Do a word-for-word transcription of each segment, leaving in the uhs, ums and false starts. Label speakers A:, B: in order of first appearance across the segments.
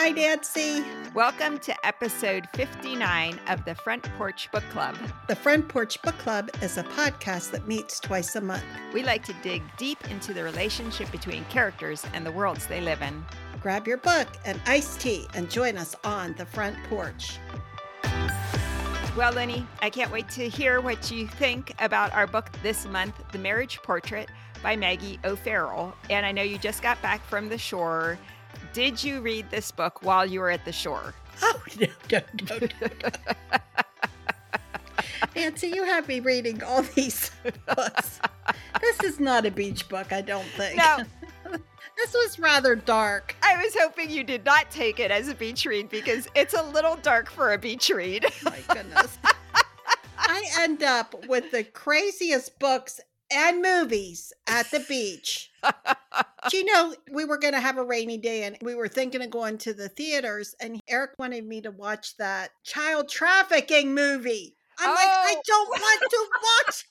A: Hi, Nancy.
B: Welcome to episode fifty-nine of the Front Porch Book Club.
A: The Front Porch Book Club is a podcast that meets twice a month.
B: We like to dig deep into the relationship between characters and the worlds they live in.
A: Grab your book and iced tea and join us on the front porch.
B: Well, Lenny, I can't wait to hear what you think about our book this month, The Marriage Portrait by Maggie O'Farrell. And I know you just got back from the shore. Did you read this book while you were at the shore?
A: Oh, no, no, no, no. Nancy, you have me reading all these books. This is not a beach book, I don't think.
B: No.
A: This was rather dark.
B: I was hoping you did not take it as a beach read because it's a little dark for a beach read.
A: My goodness. I end up with the craziest books and movies at the beach. Do you know, we were going to have a rainy day and we were thinking of going to the theaters, and Eric wanted me to watch that child trafficking movie. I'm
B: Oh.
A: like, I don't want to watch.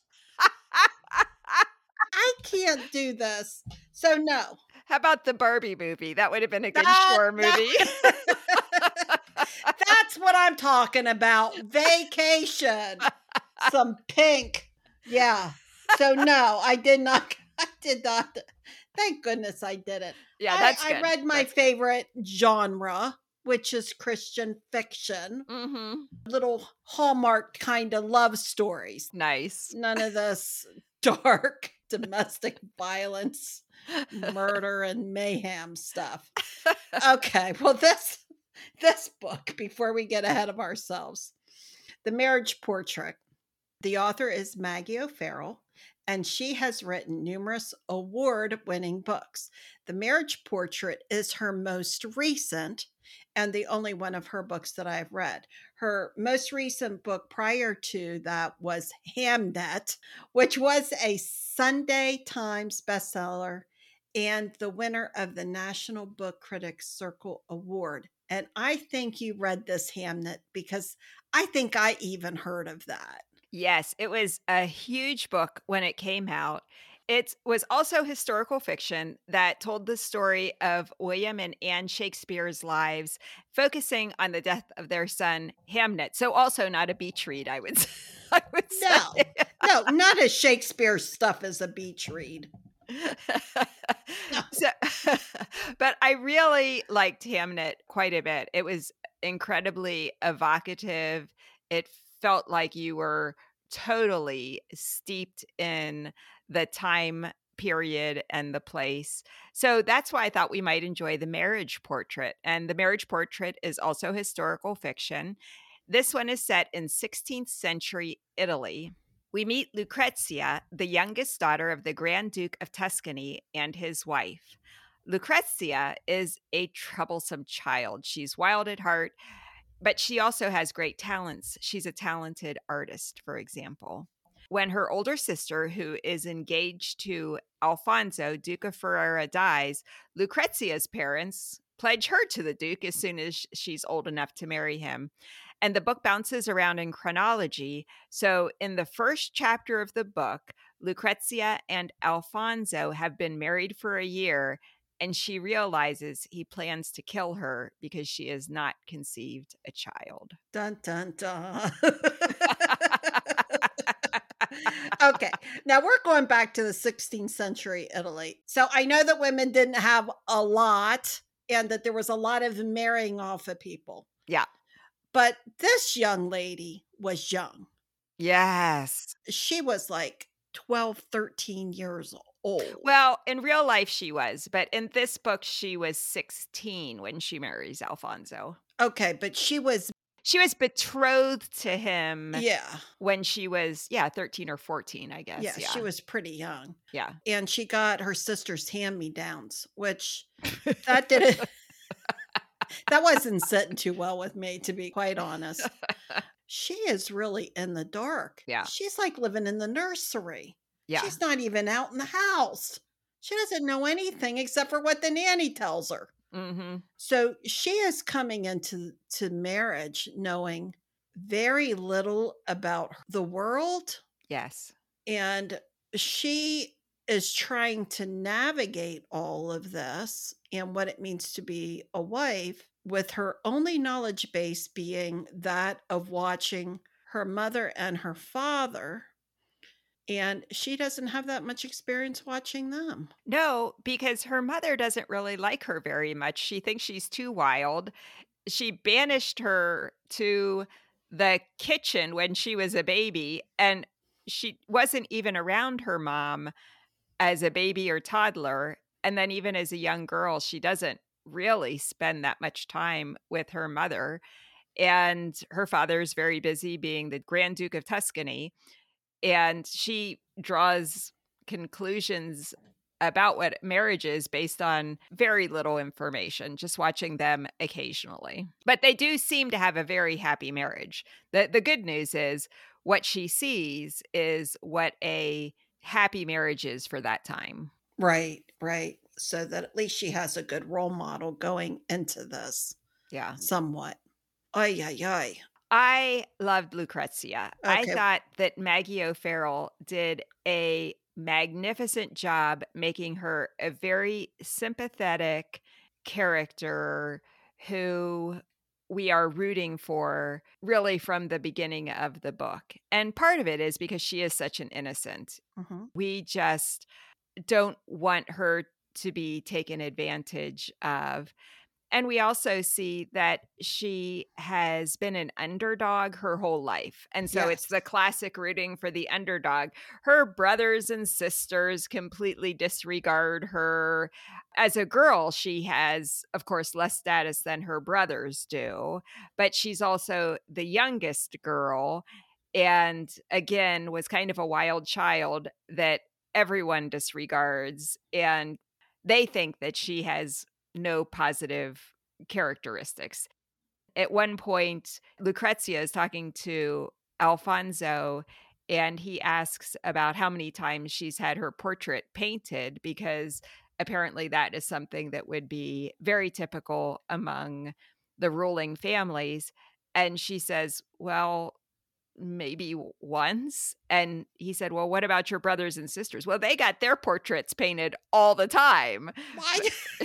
A: I can't do this. So no.
B: How about the Barbie movie? That would have been a good
A: That-
B: shore movie.
A: That's what I'm talking about. Vacation. Some pink. Yeah. So no, I did not. I did not. Thank goodness I didn't.
B: Yeah,
A: I-
B: that's
A: I,
B: good.
A: read my
B: That's good.
A: favorite genre, which is Christian fiction.
B: Mm-hmm.
A: Little Hallmark kind of love stories.
B: Nice.
A: None of this dark domestic violence, murder, and mayhem stuff. Okay, well, this this book, before we get ahead of ourselves, The Marriage Portrait. The author is Maggie O'Farrell, and she has written numerous award-winning books. The Marriage Portrait is her most recent and the only one of her books that I've read. Her most recent book prior to that was Hamnet, which was a Sunday Times bestseller and the winner of the National Book Critics Circle Award. And I think you read this Hamnet because I think I even heard of that.
B: Yes, it was a huge book when it came out. It was also historical fiction that told the story of William and Anne Shakespeare's lives, focusing on the death of their son, Hamnet. So also not a beach read, I would, I would
A: No,
B: say.
A: no, not as Shakespeare stuff as a beach read.
B: so, but I really liked Hamnet quite a bit. It was incredibly evocative. It felt like you were totally steeped in the time period and the place. So that's why I thought we might enjoy The Marriage Portrait. And The Marriage Portrait is also historical fiction. This one is set in sixteenth century Italy. We meet Lucrezia, the youngest daughter of the Grand Duke of Tuscany, and his wife. Lucrezia is a troublesome child. She's wild at heart, but she also has great talents. She's a talented artist, for example. When her older sister, who is engaged to Alfonso, Duke of Ferrara, dies, Lucrezia's parents pledge her to the Duke as soon as she's old enough to marry him. And the book bounces around in chronology. So in the first chapter of the book, Lucrezia and Alfonso have been married for a year, and she realizes he plans to kill her because she has not conceived a child.
A: Dun, dun, dun. Okay, now we're going back to the sixteenth century Italy. So I know that women didn't have a lot and that there was a lot of marrying off of people.
B: Yeah.
A: But this young lady was young.
B: Yes.
A: She was like twelve, thirteen years old.
B: Well, in real life she was, but in this book she was sixteen when she marries Alfonso.
A: Okay, but she was,
B: She was betrothed to him
A: yeah,
B: when she was, yeah, thirteen or fourteen, I guess.
A: yeah,
B: Yeah.
A: she was pretty young.
B: yeah.
A: And she got her sister's hand-me-downs, which that didn't, that wasn't sitting too well with me, to be quite honest. She is really in the dark.
B: Yeah.
A: She's like living in the nursery.
B: Yeah.
A: She's not even out in the house. She doesn't know anything except for what the nanny tells her.
B: Mm-hmm.
A: So she is coming into to marriage knowing very little about the world,
B: Yes.
A: and she is trying to navigate all of this and what it means to be a wife with her only knowledge base being that of watching her mother and her father, and she doesn't have that much experience watching them.
B: No, because her mother doesn't really like her very much. She thinks she's too wild. She banished her to the kitchen when she was a baby, and she wasn't even around her mom as a baby or toddler. And then even as a young girl, she doesn't really spend that much time with her mother. And her father is very busy being the Grand Duke of Tuscany. And she draws conclusions about what marriage is based on very little information, just watching them occasionally. But they do seem to have a very happy marriage. The the good news is what she sees is what a happy marriage is for that time.
A: Right, right. So that at least she has a good role model going into this
B: Yeah.
A: somewhat. Ay, ay, ay.
B: I loved Lucrezia. I
A: Okay.
B: thought that Maggie O'Farrell did a magnificent job making her a very sympathetic character who we are rooting for really from the beginning of the book. And part of it is because she is such an innocent.
A: Mhm.
B: We just don't want her to be taken advantage of. And we also see that she has been an underdog her whole life. And so
A: Yes.
B: it's the classic rooting for the underdog. Her brothers and sisters completely disregard her. As a girl, she has, of course, less status than her brothers do, but she's also the youngest girl. And again, was kind of a wild child that everyone disregards. And they think that she has no positive characteristics. At one point, Lucrezia is talking to Alfonso, and he asks about how many times she's had her portrait painted, because apparently that is something that would be very typical among the ruling families. And she says, well, maybe once. And he said, well, what about your brothers and sisters? Well, they got their portraits painted all the time.
A: Why?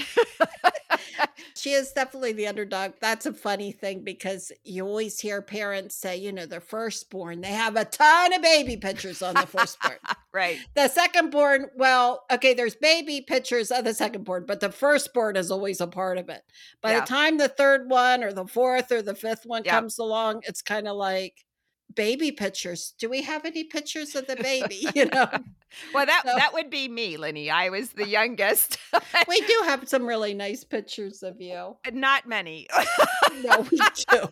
A: She is definitely the underdog. That's a funny thing because you always hear parents say, you know, their firstborn, they have a ton of baby pictures on the firstborn.
B: Right.
A: The secondborn, well, okay, there's baby pictures of the secondborn, but the firstborn is always a part of it. By
B: Yeah.
A: the time the third one or the fourth or the fifth one
B: Yep.
A: comes along, it's kind of like baby pictures. Do we have any pictures of the baby? You know?
B: Well, that
A: So-
B: that would be me, Lenny. I was the youngest.
A: We do have some really nice pictures of you.
B: Not many.
A: No, we do.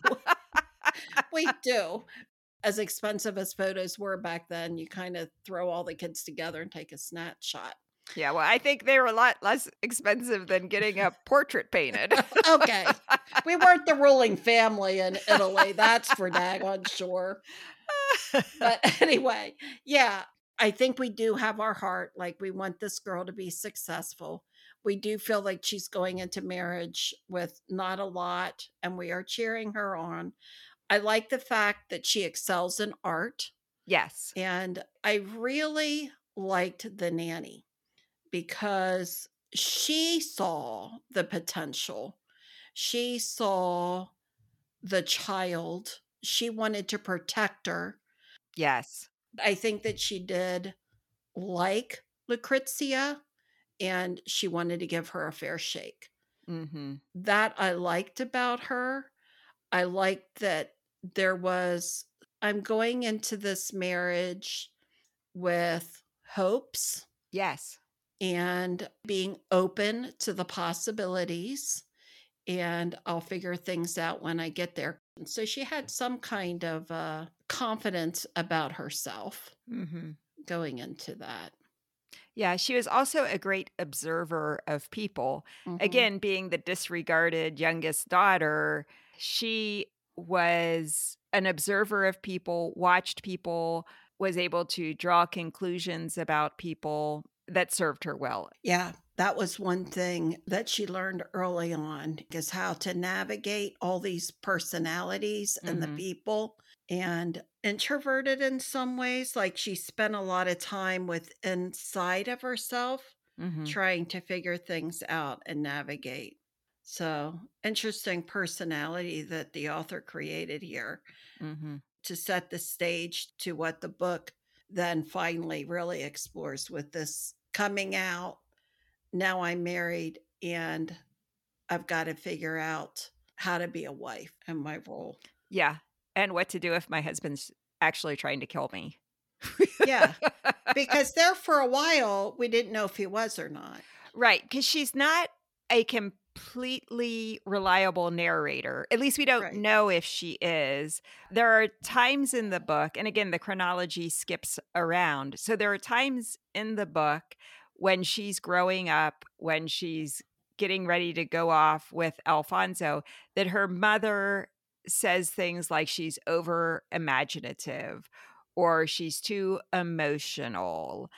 A: We do. As expensive as photos were back then, you kind of throw all the kids together and take a snapshot.
B: Yeah, well, I think they were a lot less expensive than getting a portrait painted.
A: Okay. We weren't the ruling family in Italy. That's for daggone sure. But anyway, yeah, I think we do have our heart. Like, we want this girl to be successful. We do feel like she's going into marriage with not a lot, and we are cheering her on. I like the fact that she excels in art.
B: Yes.
A: And I really liked the nanny because she saw the potential. She saw the child. She wanted to protect her.
B: Yes.
A: I think that she did like Lucrezia, and she wanted to give her a fair shake.
B: Mm-hmm.
A: That I liked about her. I liked that there was, I'm going into this marriage with hopes.
B: Yes.
A: And being open to the possibilities. And I'll figure things out when I get there. And so she had some kind of uh, confidence about herself
B: Mm-hmm.
A: going into that.
B: Yeah, she was also a great observer of people.
A: Mhm.
B: Again, being the disregarded youngest daughter, she was an observer of people, watched people, was able to draw conclusions about people that served her well.
A: Yeah, that was one thing that she learned early on, is how to navigate all these personalities and the
B: Mhm.
A: people. And introverted in some ways, like she spent a lot of time with inside of herself
B: Mhm.
A: trying to figure things out and navigate. So, interesting personality that the author created here
B: Mhm.
A: to set the stage to what the book then finally really explores with this coming out. Now I'm married and I've got to figure out how to be a wife and my role.
B: Yeah, and what to do if my husband's actually trying to kill me.
A: Yeah, because there for a while, we didn't know if he was or not.
B: Right, because she's not a completely reliable narrator. At least we don't
A: Right.
B: know if she is. There are times in the book, and again, the chronology skips around. So there are times in the book when she's growing up, when she's getting ready to go off with Alfonso, that her mother says things like she's over imaginative or she's too emotional.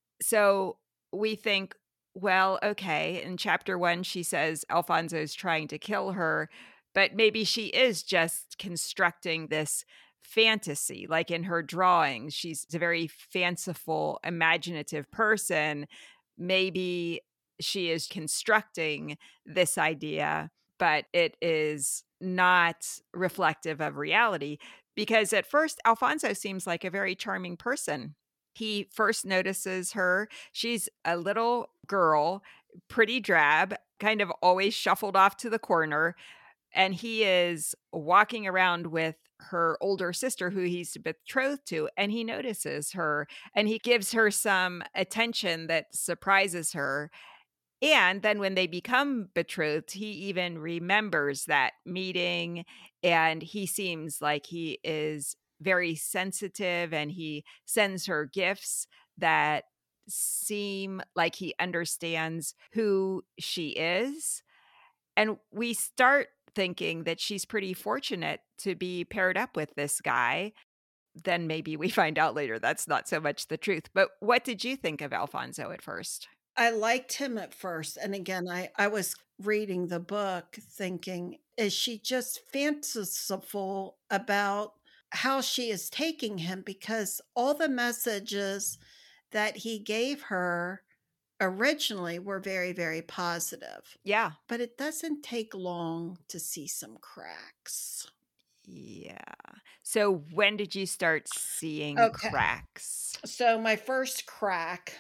B: So we think, well, okay, in chapter one, she says Alfonso's trying to kill her, but maybe she is just constructing this fantasy. Like in her drawings, she's a very fanciful, imaginative person. Maybe she is constructing this idea, but it is not reflective of reality. Because at first, Alfonso seems like a very charming person. He first notices her. She's a little girl, pretty drab, kind of always shuffled off to the corner. And he is walking around with her older sister, who he's betrothed to, and he notices her and he gives her some attention that surprises her. And then when they become betrothed, he even remembers that meeting and he seems like he is very sensitive and he sends her gifts that seem like he understands who she is. And we start thinking that she's pretty fortunate to be paired up with this guy. Then maybe we find out later that's not so much the truth. But what did you think of Alfonso at first?
A: I liked him at first, and again, I I was reading the book thinking, is she just fanciful about how she is taking him? Because all the messages that he gave her originally were very, very positive,
B: Yeah.
A: but it doesn't take long to see some cracks.
B: Yeah. So when did you start seeing
A: Okay.
B: cracks?
A: So my first crack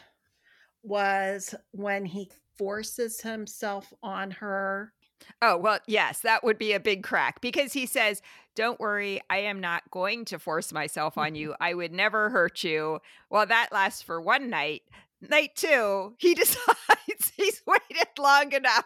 A: was when he forces himself on her.
B: Oh, well, yes, that would be a big crack because he says, "Don't worry, I am not going to force myself on you. I would never hurt you." Well, that lasts for one night. Night two, he decides he's waited long enough.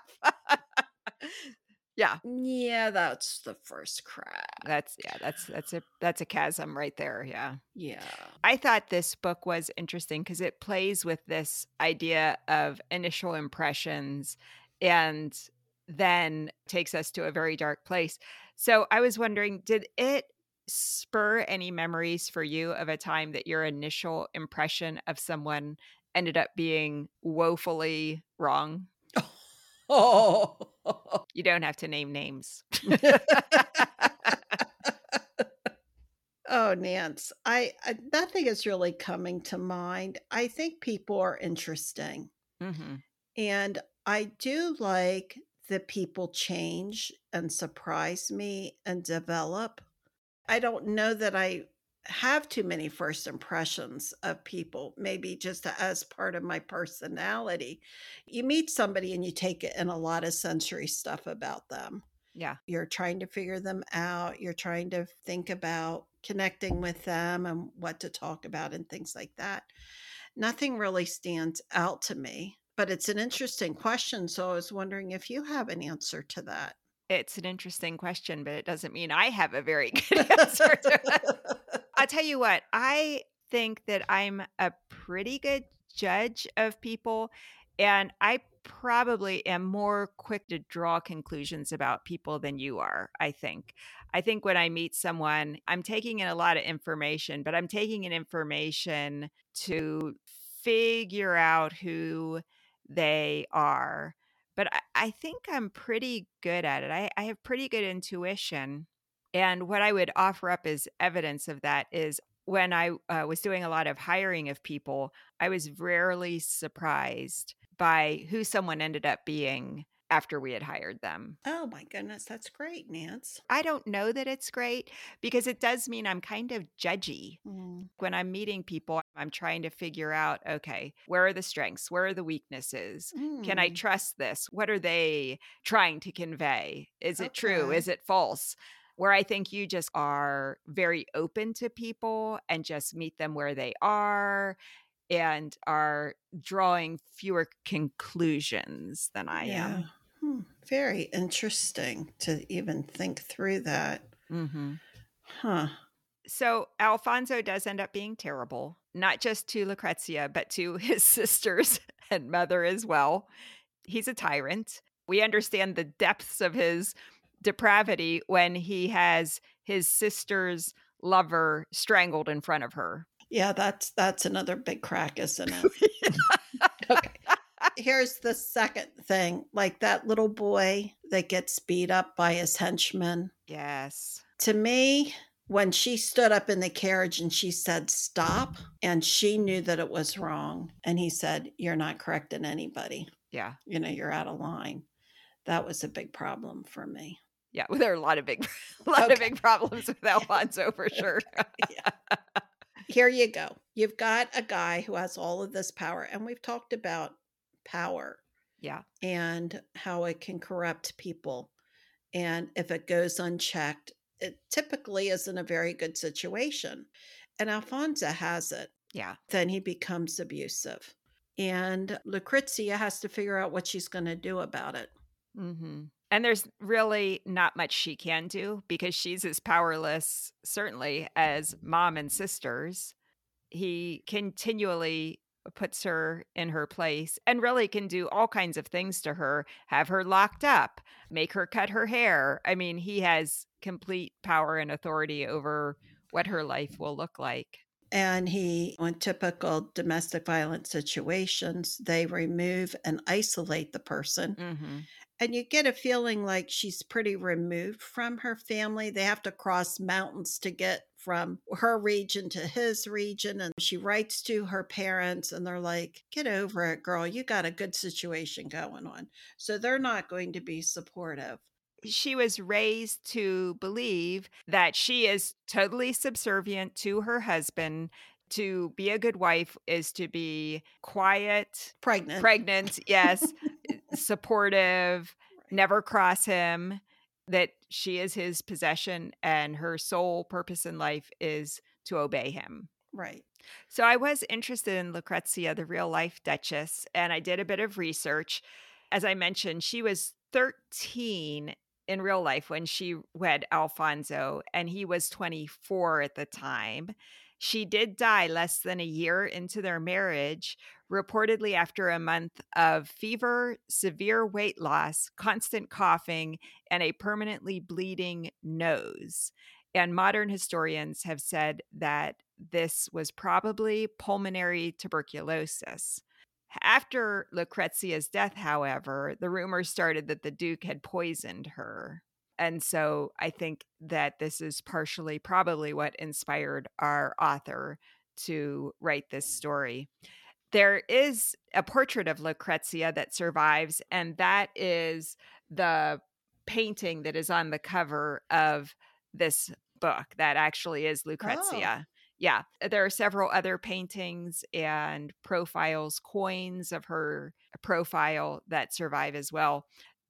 B: Yeah,
A: Yeah, that's the first crack.
B: that's yeah, that's that's a that's a chasm right there, yeah.
A: Yeah.
B: I thought this book was interesting because it plays with this idea of initial impressions and then takes us to a very dark place. So I was wondering, did it spur any memories for you of a time that your initial impression of someone ended up being woefully wrong?
A: Oh.
B: You don't have to name names.
A: Oh, Nance, I, I nothing is really coming to mind. I think people are interesting,
B: Mhm.
A: and I do like that people change and surprise me and develop. I don't know that I have too many first impressions of people, maybe just as part of my personality. You meet somebody and you take in a lot of sensory stuff about them.
B: Yeah.
A: You're trying to figure them out. You're trying to think about connecting with them and what to talk about and things like that. Nothing really stands out to me, but it's an interesting question. So I was wondering if you have an answer to that.
B: It's an interesting question, but it doesn't mean I have a very good answer to it. I'll tell you what, I think that I'm a pretty good judge of people, and I probably am more quick to draw conclusions about people than you are, I think. I think when I meet someone, I'm taking in a lot of information, but I'm taking in information to figure out who they are. But I, I think I'm pretty good at it. I, I have pretty good intuition. And what I would offer up as evidence of that is when I uh, was doing a lot of hiring of people, I was rarely surprised by who someone ended up being after we had hired them.
A: Oh my goodness, that's great, Nance.
B: I don't know that it's great because it does mean I'm kind of judgy.
A: Mm.
B: When I'm meeting people, I'm trying to figure out, okay, where are the strengths? Where are the weaknesses? Can I
A: Mm.
B: trust this? What are they trying to convey? Is it true?
A: Okay.
B: Is it false? Where I think you just are very open to people and just meet them where they are and are drawing fewer conclusions than I
A: Yeah.
B: am.
A: Hmm. Very interesting to even think through that.
B: Mm-hmm.
A: Huh.
B: So Alfonso does end up being terrible, not just to Lucrezia, but to his sisters and mother as well. He's a tyrant. We understand the depths of his depravity when he has his sister's lover strangled in front of her.
A: Yeah, that's that's another big crack, isn't it? Okay. Here's the second thing, like that little boy that gets beat up by his henchmen.
B: Yes.
A: To me, when she stood up in the carriage and she said, "Stop," and she knew that it was wrong, and he said, "You're not correcting anybody.
B: Yeah.
A: You know, you're out of line." That was a big problem for me.
B: Yeah. Well, there are a lot of big, a lot
A: Okay.
B: of big problems with Alfonso for sure.
A: Yeah. Here you go. You've got a guy who has all of this power, and we've talked about power
B: Yeah.
A: and how it can corrupt people. And if it goes unchecked, it typically isn't a very good situation. And Alfonso has it.
B: Yeah.
A: Then he becomes abusive. And Lucrezia has to figure out what she's going to do about it.
B: Mm-hmm. And there's really not much she can do because she's as powerless, certainly, as mom and sisters. He continually puts her in her place and really can do all kinds of things to her, have her locked up, make her cut her hair. I mean, he has complete power and authority over what her life will look like.
A: And he, in typical domestic violence situations, they remove and isolate the person.
B: Mm-hmm.
A: And you get a feeling like she's pretty removed from her family. They have to cross mountains to get from her region to his region. And she writes to her parents, and they're like, "Get over it, girl. You got a good situation going on." So they're not going to be supportive.
B: She was raised to believe that she is totally subservient to her husband. To be a good wife is to be quiet,
A: Pregnant.
B: pregnant, yes, supportive,
A: Right.
B: never cross him, that she is his possession and her sole purpose in life is to obey him.
A: Right.
B: So I was interested in Lucrezia, the real life Duchess, and I did a bit of research. As I mentioned, she was thirteen in real life when she wed Alfonso, and he was twenty-four at the time. She did die less than a year into their marriage, reportedly after a month of fever, severe weight loss, constant coughing, and a permanently bleeding nose. And modern historians have said that this was probably pulmonary tuberculosis. After Lucrezia's death, however, the rumors started that the Duke had poisoned her. And so I think that this is partially probably what inspired our author to write this story. There is a portrait of Lucrezia that survives, and that is the painting that is on the cover of this book. That actually is Lucrezia.
A: Oh.
B: Yeah, there are several other paintings and profiles, coins of her profile that survive as well.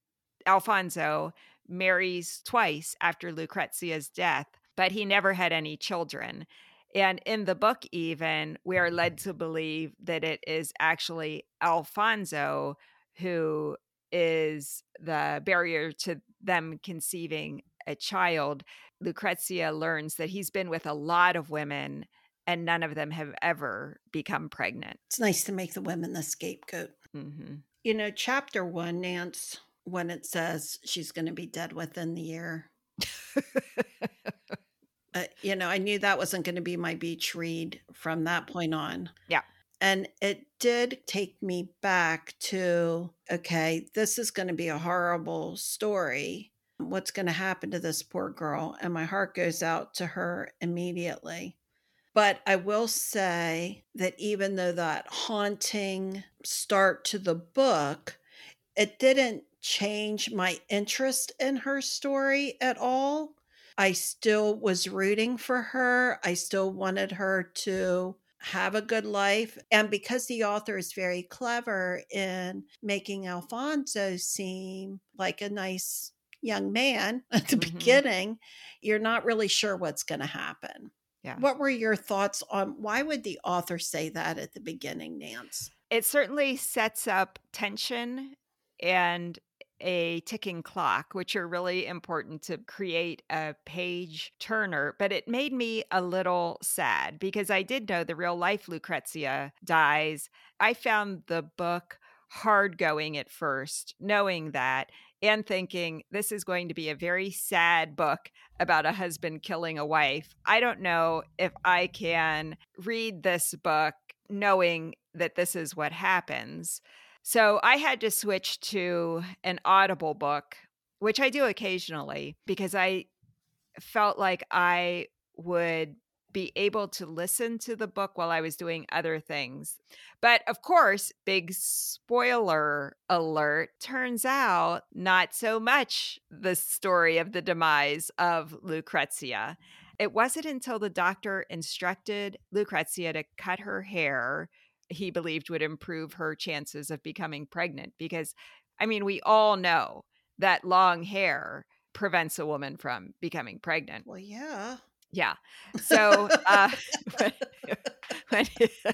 B: Alfonso marries twice after Lucrezia's death, but he never had any children. And in the book, even, we are led to believe that it is actually Alfonso who is the barrier to them conceiving a child. Lucrezia learns that he's been with a lot of women and none of them have ever become pregnant.
A: It's nice to make the women the scapegoat.
B: Mm-hmm.
A: You know, chapter one, Nance, when it says she's going to be dead within the year. uh, you know, I knew that wasn't going to be my beach read from that point on.
B: Yeah.
A: And it did take me back to, okay, this is going to be a horrible story. What's going to happen to this poor girl? And my heart goes out to her immediately. But I will say that even though that haunting start to the book, it didn't change my interest in her story at all. I still was rooting for her. I still wanted her to have a good life. And because the author is very clever in making Alfonso seem like a nice young man at the
B: Mhm.
A: beginning, you're not really sure what's going to happen.
B: Yeah.
A: What were your thoughts on why would the author say that at the beginning, Nance?
B: It certainly sets up tension and a ticking clock, which are really important to create a page turner. But it made me a little sad because I did know the real life Lucrezia dies. I found the book hard going at first, knowing that and thinking this is going to be a very sad book about a husband killing a wife. I don't know if I can read this book knowing that this is what happens. So I had to switch to an Audible book, which I do occasionally because I felt like I would be able to listen to the book while I was doing other things. But of course, big spoiler alert, turns out not so much the story of the demise of Lucrezia. It wasn't until the doctor instructed Lucrezia to cut her hair he believed would improve her chances of becoming pregnant. Because, I mean, we all know that long hair prevents a woman from becoming pregnant.
A: Well, yeah.
B: Yeah. So uh, when, when,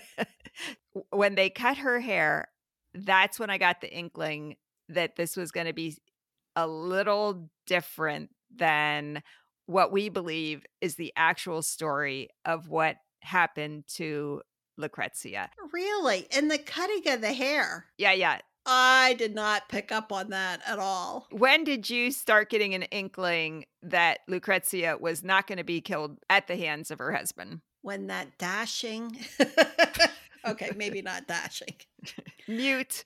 B: when they cut her hair, that's when I got the inkling that this was going to be a little different than what we believe is the actual story of what happened to Lucrezia.
A: Really? And the cutting of the hair.
B: Yeah, yeah.
A: I did not pick up on that at all.
B: When did you start getting an inkling that Lucrezia was not going to be killed at the hands of her husband?
A: When that dashing, okay, maybe not dashing.
B: Mute.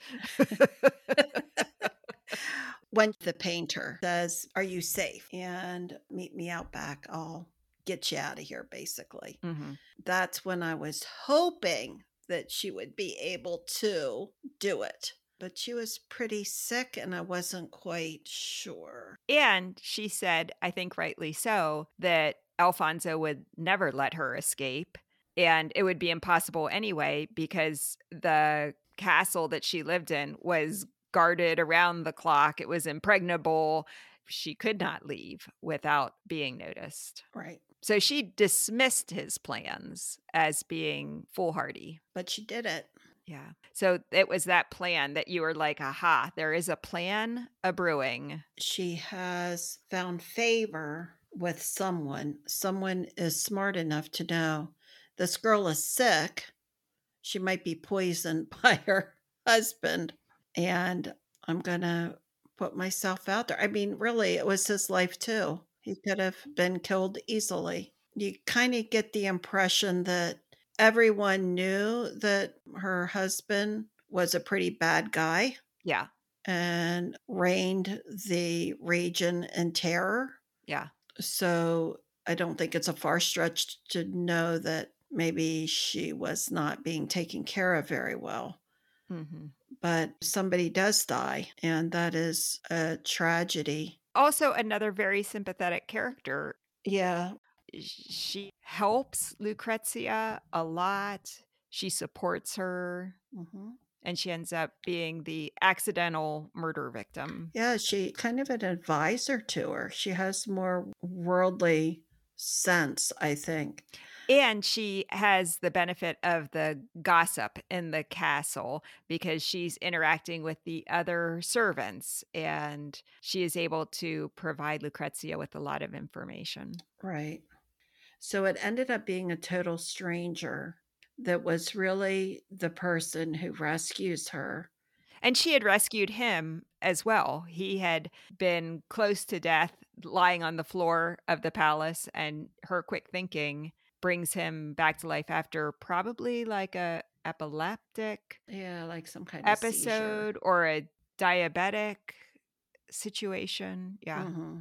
A: When the painter says, "Are you safe?" and meet me out back, I'll get you out of here, basically.
B: Mm-hmm.
A: That's when I was hoping that she would be able to do it. But she was pretty sick and I wasn't quite sure.
B: And she said, I think rightly so, that Alfonso would never let her escape. And it would be impossible anyway, because the castle that she lived in was guarded around the clock. It was impregnable. She could not leave without being noticed.
A: Right.
B: So she dismissed his plans as being foolhardy.
A: But she did it.
B: Yeah. So it was that plan that you were like, aha, there is a plan a brewing.
A: She has found favor with someone. Someone is smart enough to know this girl is sick. She might be poisoned by her husband. And I'm going to put myself out there. I mean, really, it was his life too. He could have been killed easily. You kind of get the impression that everyone knew that her husband was a pretty bad guy.
B: Yeah.
A: And reigned the region in terror.
B: Yeah.
A: So I don't think it's a far stretch to know that maybe she was not being taken care of very well.
B: Mm-hmm.
A: But somebody does die, and that is a tragedy.
B: Also, another very sympathetic character.
A: Yeah.
B: She helps Lucrezia a lot. She supports her.
A: Mm-hmm.
B: And she ends up being the accidental murder victim.
A: Yeah, she kind of an advisor to her. She has more worldly sense, I think.
B: And she has the benefit of the gossip in the castle because she's interacting with the other servants and she is able to provide Lucrezia with a lot of information.
A: Right. So it ended up being a total stranger that was really the person who rescues her.
B: And she had rescued him as well. He had been close to death, lying on the floor of the palace, and her quick thinking brings him back to life after probably like a epileptic
A: yeah, like some kind
B: episode
A: of
B: or a diabetic situation. Yeah.
A: Mm-hmm.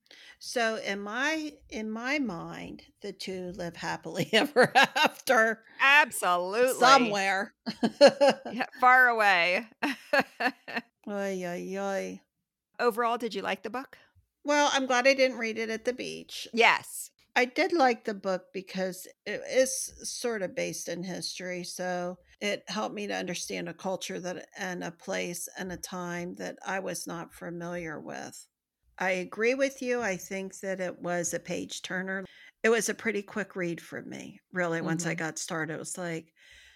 A: So in my in my mind, the two live happily ever after.
B: Absolutely.
A: Somewhere.
B: Yeah, far away.
A: Oy, oy, oy.
B: overall, did you like the book?
A: Well, I'm glad I didn't read it at the beach.
B: Yes.
A: I did like the book because it is sort of based in history, so it helped me to understand a culture that and a place and a time that I was not familiar with. I agree with you. I think that it was a page turner. It was a pretty quick read for me. Really, once I
B: Mhm.
A: got started, it was like,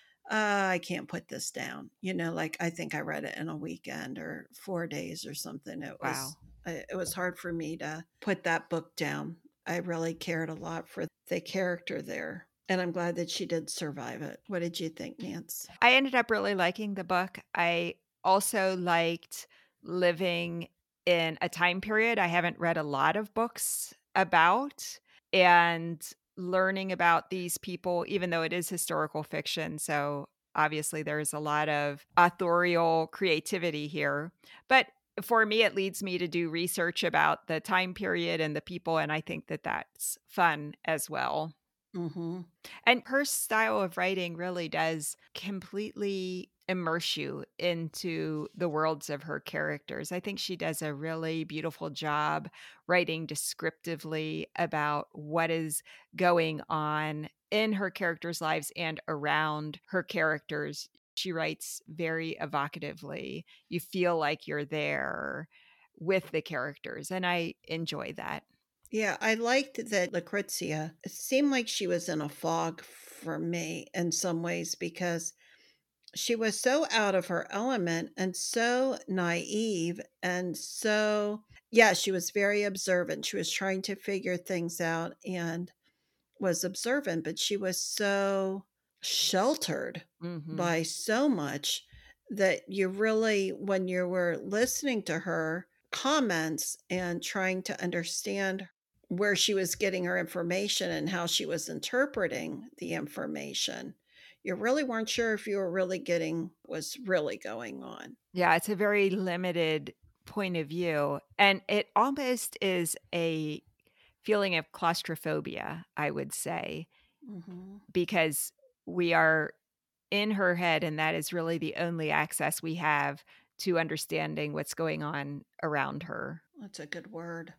A: uh, I can't put this down. You know, like I think I read it in a weekend or four days or something. It
B: Wow.
A: was I- it was hard for me to put that book down. I really cared a lot for the character there, and I'm glad that she did survive it. What did you think, Nance?
B: I ended up really liking the book. I also liked living in a time period I haven't read a lot of books about, and learning about these people, even though it is historical fiction. So obviously, there's a lot of authorial creativity here. But for me, it leads me to do research about the time period and the people. And I think that that's fun as well.
A: Mm-hmm.
B: And her style of writing really does completely immerse you into the worlds of her characters. I think she does a really beautiful job writing descriptively about what is going on in her characters' lives and around her characters. She writes very evocatively. You feel like you're there with the characters, and I enjoy that.
A: Yeah, I liked that Lucrezia. It seemed like she was in a fog for me in some ways because she was so out of her element and so naive and so, yeah, she was very observant. She was trying to figure things out and was observant, but she was so sheltered
B: Mhm.
A: by so much that you really, when you were listening to her comments and trying to understand where she was getting her information and how she was interpreting the information, you really weren't sure if you were really getting what was really going on.
B: Yeah, it's a very limited point of view, and it almost is a feeling of claustrophobia, I would say,
A: Hmm.
B: because we are in her head, and that is really the only access we have to understanding what's going on around her.
A: That's a good word.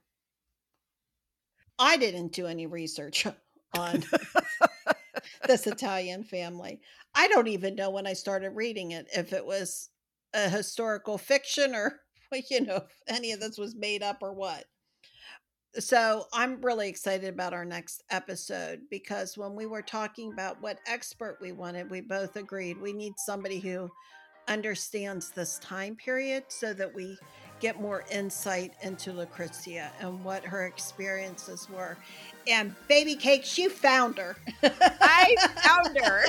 A: I didn't do any research on this Italian family. I don't even know when I started reading it if it was a historical fiction or you know if any of this was made up or what. So I'm really excited about our next episode because when we were talking about what expert we wanted, we both agreed we need somebody who understands this time period so that we get more insight into Lucrezia and what her experiences were. And baby cakes, you found her.
B: I found her.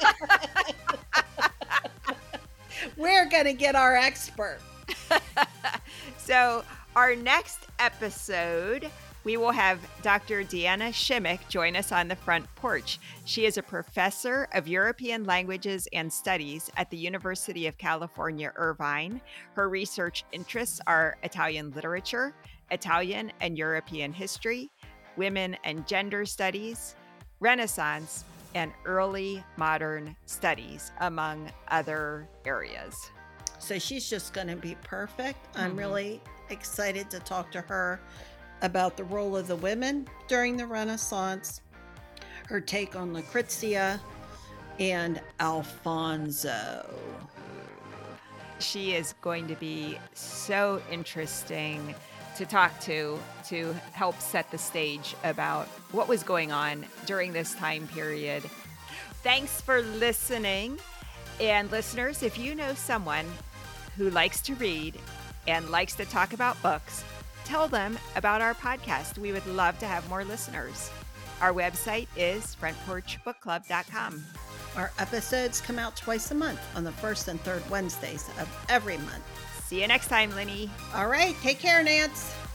A: We're going to get our expert.
B: So, our next episode, we will have Doctor Deanna Shimmick join us on the front porch. She is a professor of European languages and studies at the University of California, Irvine. Her research interests are Italian literature, Italian and European history, women and gender studies, Renaissance, and early modern studies, among other areas.
A: So she's just going to be perfect. I'm
B: Mhm.
A: really excited to talk to her about the role of the women during the Renaissance, her take on Lucrezia, and Alfonso.
B: She is going to be so interesting to talk to to help set the stage about what was going on during this time period. Thanks for listening. And listeners, if you know someone who likes to read and likes to talk about books, tell them about our podcast. We would love to have more listeners. Our website is front porch book club dot com.
A: Our episodes come out twice a month on the first and third Wednesdays of every month.
B: See you next time, Lenny.
A: All right, take care, Nance.